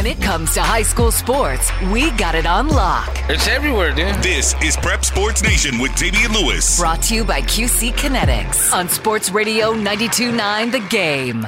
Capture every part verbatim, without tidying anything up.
it comes to high school sports, we got it on lock. It's everywhere, dude. This is Prep Sports Nation with Damian Lewis. Brought to you by Q C Kinetics on Sports Radio ninety-two point nine The Game.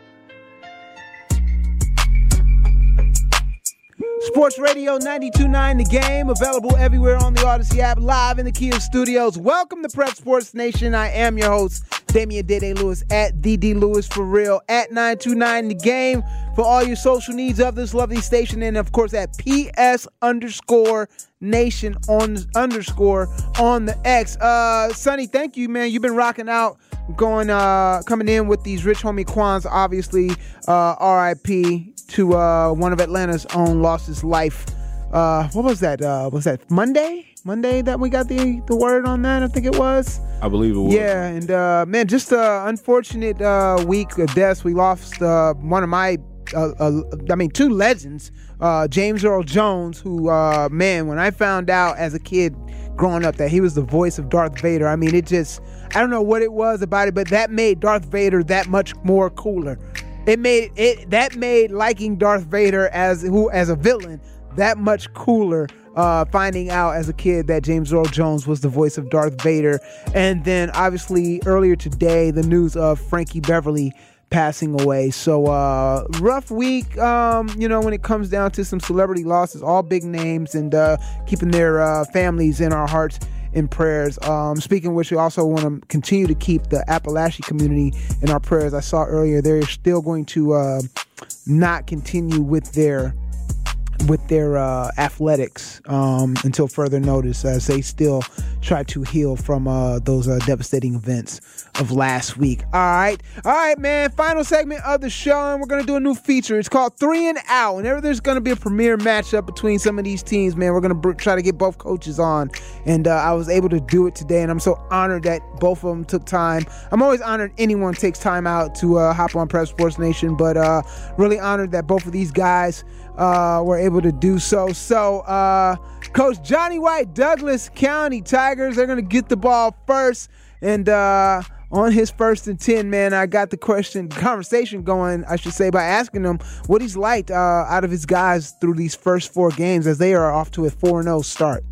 Sports Radio ninety-two point nine The Game, available everywhere on the Odyssey app, live in the Kia studios. Welcome to Prep Sports Nation. I am your host, Damian Dede Lewis, at D D Lewis for real, at nine two nine The Game for all your social needs of this lovely station, and of course at P S underscore Nation on underscore on the X. Uh, Sonny, thank you, man. You've been rocking out, going, uh, coming in with these Rich Homie Quans, obviously, uh, R I P to uh, one of Atlanta's own, lost his life. Uh, what was that? Uh, was that Monday? Monday that we got the, the word on that, I think it was. I believe it was. Yeah, and uh, man, just an unfortunate uh, week of deaths. We lost uh, one of my, uh, uh, I mean, two legends, uh, James Earl Jones, who, uh, man, when I found out as a kid growing up that he was the voice of Darth Vader, I mean, it just, I don't know what it was about it, but that made Darth Vader that much more cooler. It made it that made liking Darth Vader as who as a villain that much cooler. Uh, finding out as a kid that James Earl Jones was the voice of Darth Vader, and then obviously earlier today the news of Frankie Beverly passing away. So uh, rough week, um, you know, when it comes down to some celebrity losses, all big names, and uh, keeping their uh, families in our hearts in prayers. Um, speaking of which, we also want to continue to keep the Appalachian community in our prayers. I saw earlier they're still going to uh, not continue with their with their uh, athletics um, until further notice, as they still try to heal from uh, those uh, devastating events of last week. All right. All right, man. Final segment of the show, and we're going to do a new feature. It's called Three and Out. Whenever there's going to be a premier matchup between some of these teams, man, we're going to br- try to get both coaches on. And uh, I was able to do it today, and I'm so honored that both of them took time. I'm always honored anyone takes time out to uh, hop on Prep Sports Nation, but uh, really honored that both of these guys uh, were able to do so. So, uh, Coach Johnny White, Douglas County Tigers, they're going to get the ball first. And uh, on his first and ten, man, I got the question, conversation going, I should say, by asking him what he's liked uh, out of his guys through these first four games as they are off to a four and oh start.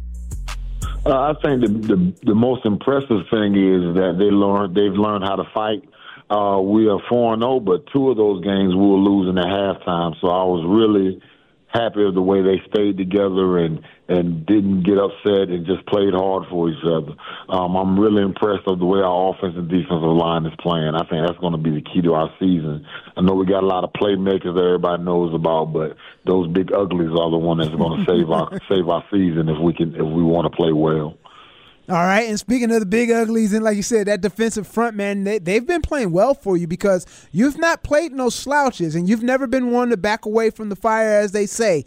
Uh, I think the, the the most impressive thing is that they learned they've learned how to fight. Uh, we are four and oh, but two of those games we were losing at halftime. So I was really happy with the way they stayed together and, and didn't get upset and just played hard for each other. Um, I'm really impressed with the way our offensive and defensive line is playing. I think that's going to be the key to our season. I know we got a lot of playmakers that everybody knows about, but those big uglies are the ones that's going to save our save our season if we can if we want to play well. All right, and speaking of the big uglies, and like you said, that defensive front, man, they, they've been playing well for you because you've not played no slouches, and you've never been one to back away from the fire, as they say.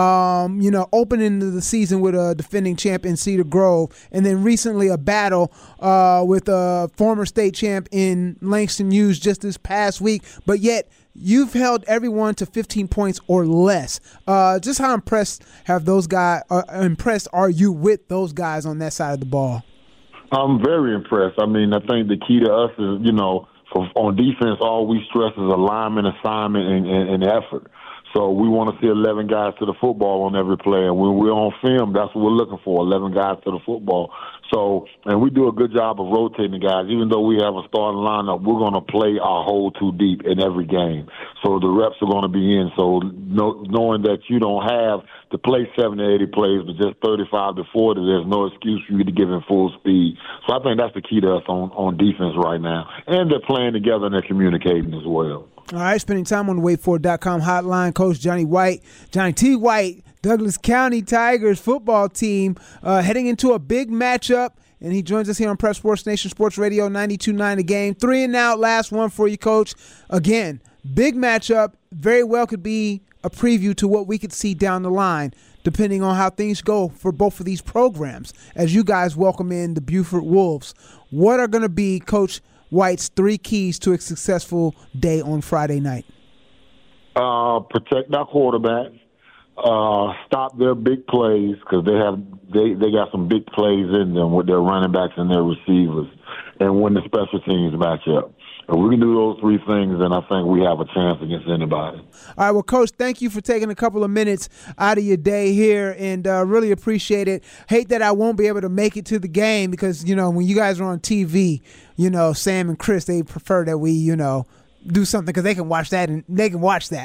Um, you know, opening the season with a defending champ in Cedar Grove, and then recently a battle uh, with a former state champ in Langston Hughes just this past week, but yet you've held everyone to fifteen points or less. Uh, just how impressed have those guys? Uh, impressed are you with those guys on that side of the ball? I'm very impressed. I mean, I think the key to us is, you know, for, on defense, all we stress is alignment, assignment, and, and, and effort. So we want to see eleven guys to the football on every play. And when we're on film, that's what we're looking for, eleven guys to the football. So, and we do a good job of rotating the guys. Even though we have a starting lineup, we're going to play our hole too deep in every game. So the reps are going to be in. So know, knowing that you don't have to play seventy, eighty plays, but just thirty-five to forty, there's no excuse for you to give in full speed. So I think that's the key to us on, on defense right now. And they're playing together and they're communicating as well. All right, spending time on the wait for dot com hotline, Coach Johnny White, Johnny T. White, Douglas County Tigers football team, uh, heading into a big matchup, and he joins us here on Prep Sports Nation Sports Radio ninety-two point nine The Game. Three and out, last one for you, Coach. Again, big matchup, very well could be a preview to what we could see down the line, depending on how things go for both of these programs, as you guys welcome in the Beaufort Wolves. What are going to be, Coach White's three keys to a successful day on Friday night? Uh, protect our quarterback. uh, stop their big plays because they have they, they got some big plays in them with their running backs and their receivers, and win the special teams matchup. If we can do those three things, then I think we have a chance against anybody. All right, well, Coach, thank you for taking a couple of minutes out of your day here, and uh, really appreciate it. Hate that I won't be able to make it to the game because, you know, when you guys are on T V, you know, Sam and Chris, they prefer that we, you know, do something because they can watch that and they can watch that.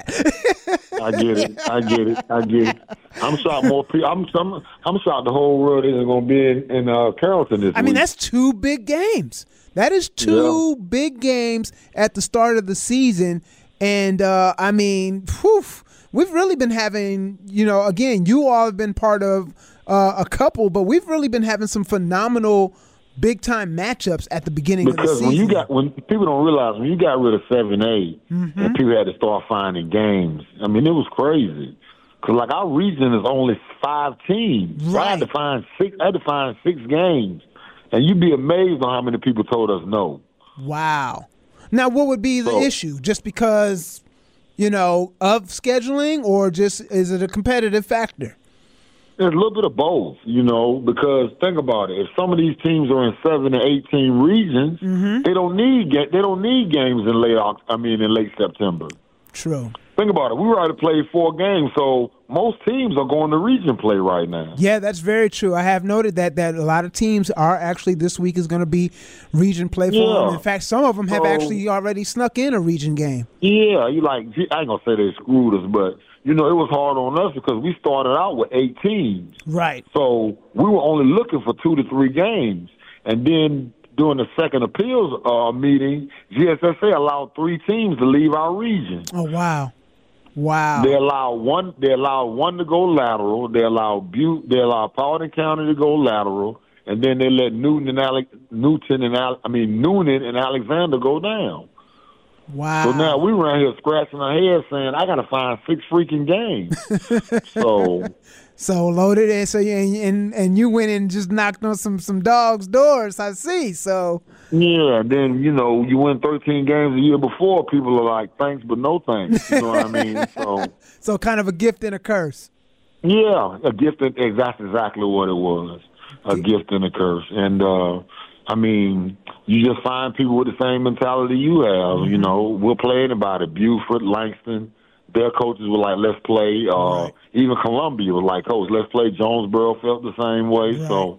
I get it. I get it. I get it. I'm shocked more people. I'm, I'm, I'm shocked the whole world isn't going to be in, in uh, Carrollton this week. I mean, that's two big games. That is two yeah. big games at the start of the season. And, uh, I mean, whew, we've really been having, you know, again, you all have been part of uh, a couple, but we've really been having some phenomenal big-time matchups at the beginning because of the season. Because when you got, when people don't realize, when you got rid of seven A mm-hmm. and people had to start finding games, I mean, it was crazy. Because, like, our region is only five teams. Right. So I had to find six, I had to find six games. And you'd be amazed on how many people told us no. Wow. Now, what would be the so, issue? Just because, you know, of scheduling, or just is it a competitive factor? There's a little bit of both, you know, because think about it. If some of these teams are in seven to eight team regions, mm-hmm. they don't need they don't need games in late I mean in late September. True. Think about it. We already played four games, so most teams are going to region play right now. Yeah, that's very true. I have noted that that a lot of teams are actually this week is going to be region play for yeah. them. In fact, some of them have so, actually already snuck in a region game. Yeah, you like I ain't gonna say they screwed us, but you know it was hard on us because we started out with eight teams. Right. So we were only looking for two to three games, and then during the second appeals uh, meeting, G S S A allowed three teams to leave our region. Oh wow. Wow. They allow one. They allow one to go lateral. They allow Butte. They allow Powhatan County to go lateral, and then they let Newton and Alec, Newton and Ale, I mean Noonan and Alexander go down. Wow. So now we around here scratching our heads saying, "I got to find six freaking games." so. So loaded in. So you and and you went and just knocked on some some dogs' doors. I see. So. Yeah, then, you know, you win thirteen games a year before, people are like, thanks, but no thanks. You know what I mean? So so kind of a gift and a curse. Yeah, a gift and that's exactly what it was. A gift and a curse. And, uh, I mean, you just find people with the same mentality you have. Mm-hmm. You know, we'll play anybody. Buford, Langston, their coaches were like, let's play. Uh, right. Even Columbia was like, coach, let's play. Jonesboro felt the same way. Right. So.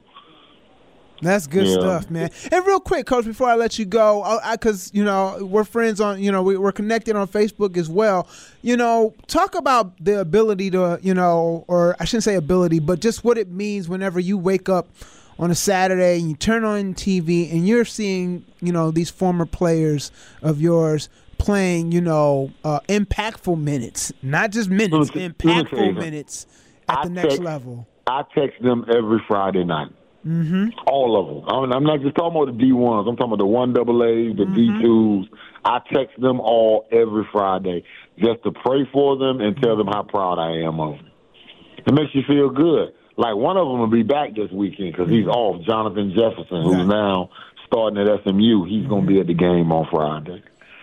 That's good yeah. stuff, man. And real quick, Coach, before I let you go, because, you know, we're friends on, you know, we, we're connected on Facebook as well. You know, talk about the ability to, you know, or I shouldn't say ability, but just what it means whenever you wake up on a Saturday and you turn on T V and you're seeing, you know, these former players of yours playing, you know, uh, impactful minutes, not just minutes, impactful minutes at the next level. I text them every Friday night. Mm-hmm. All of them. I mean, I'm not just talking about the D ones. I'm talking about the one double A's, the mm-hmm. D twos. I text them all every Friday just to pray for them and tell them how proud I am of them. It makes you feel good. Like one of them will be back this weekend because he's off, Jonathan Jefferson, who's right. now starting at S M U. He's mm-hmm. going to be at the game on Friday.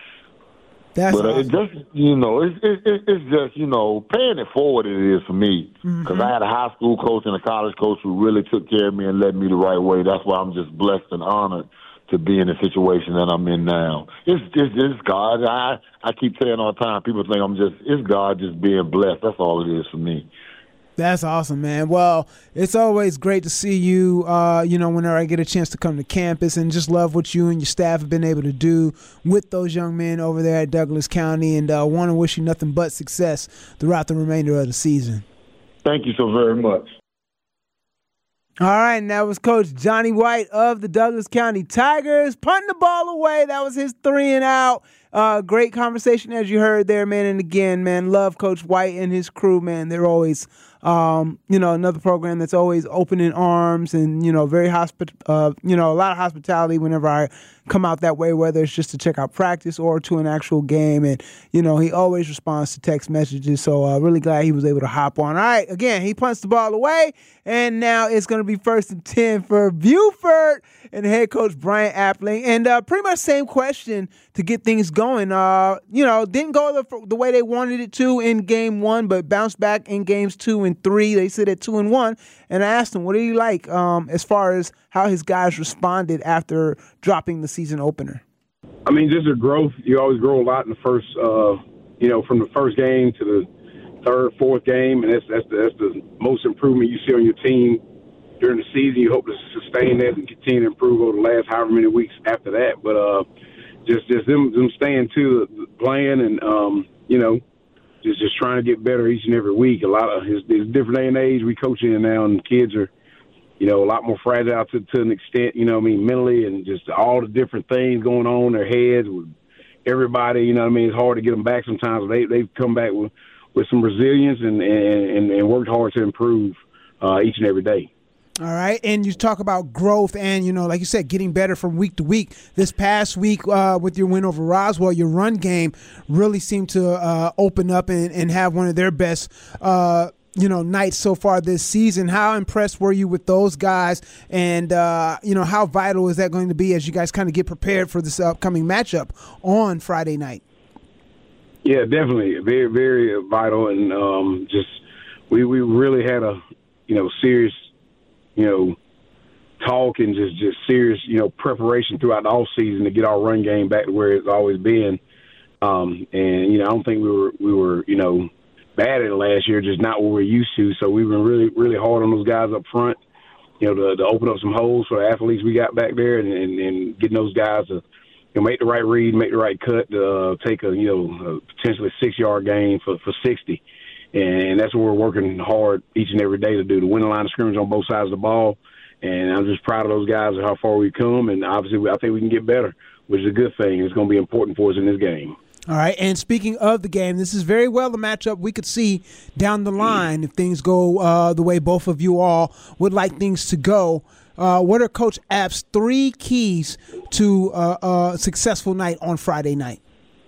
That's but uh, awesome. it just, you know, it's, it, it, it's just, you know, paying it forward it is for me. Because mm-hmm. I had a high school coach and a college coach who really took care of me and led me the right way. That's why I'm just blessed and honored to be in the situation that I'm in now. It's just, it's God. I, I keep saying all the time, people think I'm just, it's God just being blessed. That's all it is for me. That's awesome, man. Well, it's always great to see you, uh, you know, whenever I get a chance to come to campus, and just love what you and your staff have been able to do with those young men over there at Douglas County, and uh, want to wish you nothing but success throughout the remainder of the season. Thank you so very much. All right, and that was Coach Johnny White of the Douglas County Tigers punting the ball away. That was his three and out. Uh, great conversation as you heard there, man. And again, man, love Coach White and his crew, man. They're always Um, you know, another program that's always open in arms and, you know, very hospi- uh, you know, a lot of hospitality whenever I come out that way, whether it's just to check out practice or to an actual game. And, you know, he always responds to text messages. So uh, really glad he was able to hop on. All right, again, he punts the ball away, and now it's going to be first and ten for Buford and head coach Brian Appling. And uh, pretty much same question to get things going. Uh, you know, didn't go the, the way they wanted it to in game one, but bounced back in games two and three. They sit at two and one. And I asked him, what did he like um, as far as how his guys responded after dropping the season opener? I mean, just a growth. You always grow a lot in the first, uh, you know, from the first game to the third, fourth game, and that's that's the, that's the most improvement you see on your team during the season. You hope to sustain that and continue to improve over the last however many weeks after that. But uh, just just them them staying to the playing and um, you know, just just trying to get better each and every week. A lot of it's, it's a different day and age we coach in now, and kids are, you know, a lot more fragile to, to an extent, you know what I mean, mentally, and just all the different things going on in their heads with everybody, you know what I mean. It's hard to get them back sometimes. They, they've come back with, with some resilience and, and, and worked hard to improve uh, each and every day. All right, and you talk about growth and, you know, like you said, getting better from week to week. This past week uh, with your win over Roswell, your run game really seemed to uh, open up and, and have one of their best uh you know, nights so far this season. How impressed were you with those guys? And, uh, you know, how vital is that going to be as you guys kind of get prepared for this upcoming matchup on Friday night? Yeah, definitely. Very, very vital. And um, just we, we really had a, you know, serious, you know, talk and just, just serious, you know, preparation throughout the off season to get our run game back to where it's always been. Um, and, you know, I don't think we were, we were, you know, bad at it last year, just not what we're used to. So we've been really, really hard on those guys up front, you know, to, to open up some holes for the athletes we got back there, and, and, and getting those guys to, you know, make the right read, make the right cut, to uh, take a, you know, a potentially six-yard gain for, for sixty. And that's what we're working hard each and every day to do, to win the line of scrimmage on both sides of the ball. And I'm just proud of those guys and how far we've come. And obviously, I think we can get better, which is a good thing. It's going to be important for us in this game. All right, and speaking of the game, this is very well the matchup we could see down the line if things go uh, the way both of you all would like things to go. Uh, what are Coach App's three keys to uh, a successful night on Friday night?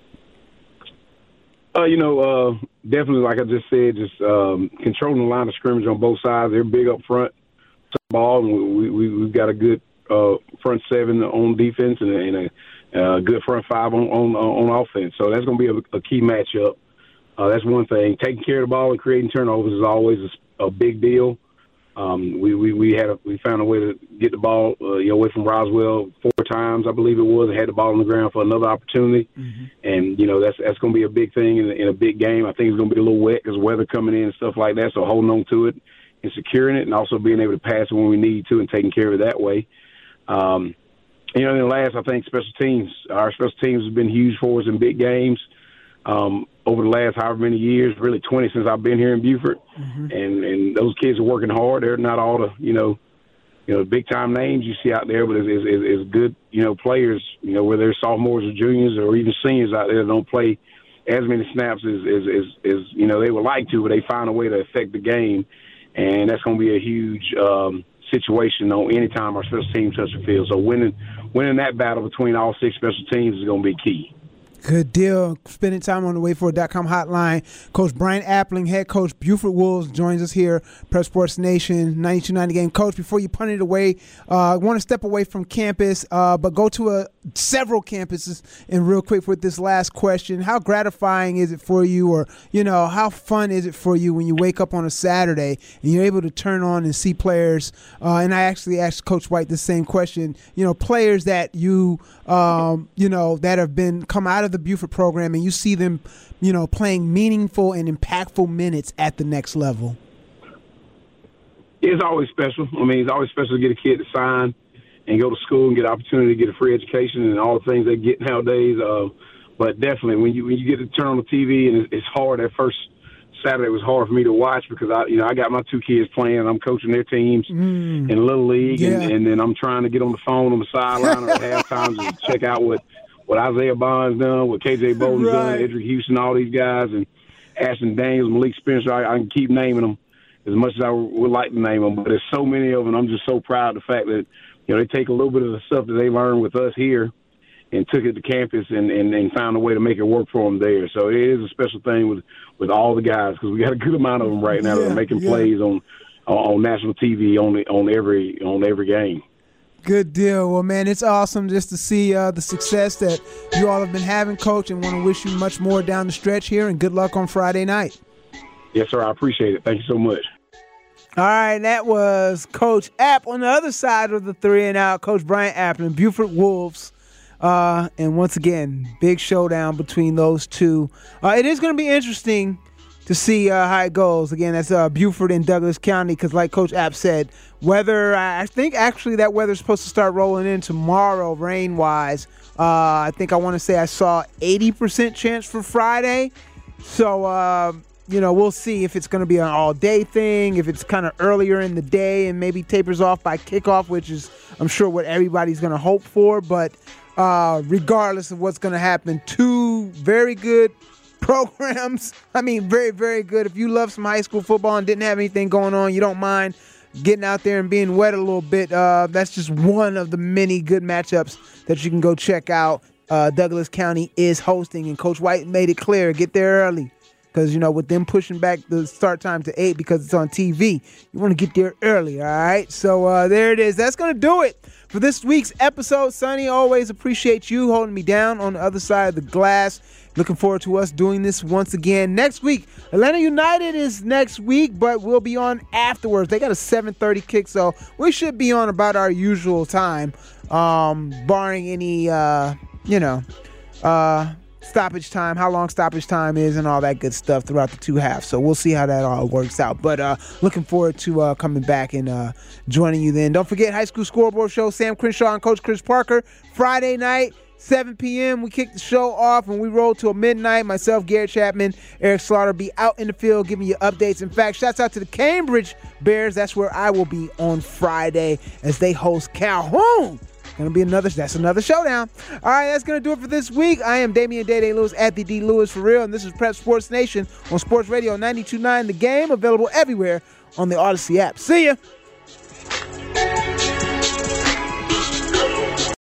Uh, you know, uh, definitely, like I just said, just um, controlling the line of scrimmage on both sides. They're big up front, ball, and we, we, we've got a good uh, front seven on defense and a, and a Uh, good front five on, on on offense. So that's going to be a, a key matchup. Uh, that's one thing. Taking care of the ball and creating turnovers is always a, a big deal. Um, we, we, we had a, we found a way to get the ball uh, you know, away from Roswell four times, I believe it was, and had the ball on the ground for another opportunity. Mm-hmm. And, you know, that's that's going to be a big thing in, in a big game. I think it's going to be a little wet because weather coming in and stuff like that, so holding on to it and securing it, and also being able to pass it when we need to and taking care of it that way. Um You know, and then last, I think special teams. Our special teams have been huge for us in big games um, over the last however many years, really twenty since I've been here in Buford. Mm-hmm. And and those kids are working hard. They're not all the, you know, you know, big-time names you see out there, but it's, it's, it's good, you know, players, you know, whether they're sophomores or juniors or even seniors out there that don't play as many snaps as, as, as, as, you know, they would like to, but they find a way to affect the game. And that's going to be a huge um, – situation on any time our special teams touch the field. So winning winning that battle between all six special teams is going to be key. Good deal. Spending time on the wait for it dot com hotline. Coach Brian Appling, head coach Buford Wolves, joins us here, Prep Sports Nation, ninety-two ninety Game. Coach, before you punt it away, I uh, want to step away from campus, uh, but go to a, several campuses. And real quick with this last question, how gratifying is it for you, or, you know, how fun is it for you when you wake up on a Saturday and you're able to turn on and see players, uh, and I actually asked Coach White the same question, you know, players that you, um, you know, that have been come out of the Buford program, and you see them, you know, playing meaningful and impactful minutes at the next level? It's always special. I mean, it's always special to get a kid to sign and go to school and get an opportunity to get a free education and all the things they get nowadays. Uh, but definitely, when you when you get to turn on the T V, and it's, it's hard. At first Saturday was hard for me to watch because I, you know, I got my two kids playing. I'm coaching their teams mm. in Little League, yeah. and, and then I'm trying to get on the phone on the sideline or at halftime to check out what. what Isaiah Bond's done, what K J Bolden's right. done, Edric Houston, all these guys, and Ashton Daniels, Malik Spencer, I, I can keep naming them. as much as I would like to name them, but there's so many of them. I'm just so proud of the fact that, you know, they take a little bit of the stuff that they learned with us here and took it to campus and, and, and found a way to make it work for them there. So it is a special thing with, with all the guys because we got a good amount of them right now yeah, that are making yeah. plays on on national T V on on every on every game. Good deal. Well, man, it's awesome just to see uh, the success that you all have been having, Coach, and want to wish you much more down the stretch here, and good luck on Friday night. Yes, sir. I appreciate it. Thank you so much. All right, that was Coach App on the other side of the three and out, Coach Brian Appling, Buford Wolves. Uh, and once again, big showdown between those two. Uh, it is going to be interesting to see uh, how it goes. Again, that's uh, Buford and Douglas County because like Coach App said, weather, I think actually that weather's supposed to start rolling in tomorrow rain-wise. Uh, I think I want to say I saw eighty percent chance for Friday. So, uh, you know, we'll see if it's going to be an all-day thing, if it's kind of earlier in the day and maybe tapers off by kickoff, which is, I'm sure, what everybody's going to hope for. But uh, regardless of what's going to happen, two very good programs. I mean, very, very good. If you love some high school football and didn't have anything going on, you don't mind getting out there and being wet a little bit. Uh, that's just one of the many good matchups that you can go check out. Uh, Douglas County is hosting, and Coach White made it clear, get there early. Because, you know, with them pushing back the start time to eight because it's on T V, you want to get there early, all right? So uh, there it is. That's going to do it for this week's episode. Sonny, always appreciate you holding me down on the other side of the glass. Looking forward to us doing this once again next week. Atlanta United is next week, but we'll be on afterwards. They got a seven thirty kick, so we should be on about our usual time, um, barring any, uh, you know, uh, stoppage time, how long stoppage time is and all that good stuff throughout the two halves. So we'll see how that all works out. But uh, looking forward to uh, coming back and uh, joining you then. Don't forget High School Scoreboard Show, Sam Crenshaw and Coach Chris Parker, Friday night, seven p.m. We kick the show off and we roll till midnight. Myself, Garrett Chapman, Eric Slaughter be out in the field giving you updates. In fact, shouts out to the Cambridge Bears. That's where I will be on Friday as they host Calhoun. Gonna be another, that's another showdown. All right, that's gonna do it for this week. I am Damian Day-Day Lewis at the D Lewis for real, and this is Prep Sports Nation on Sports Radio ninety-two point nine The Game, available everywhere on the Odyssey app. See ya.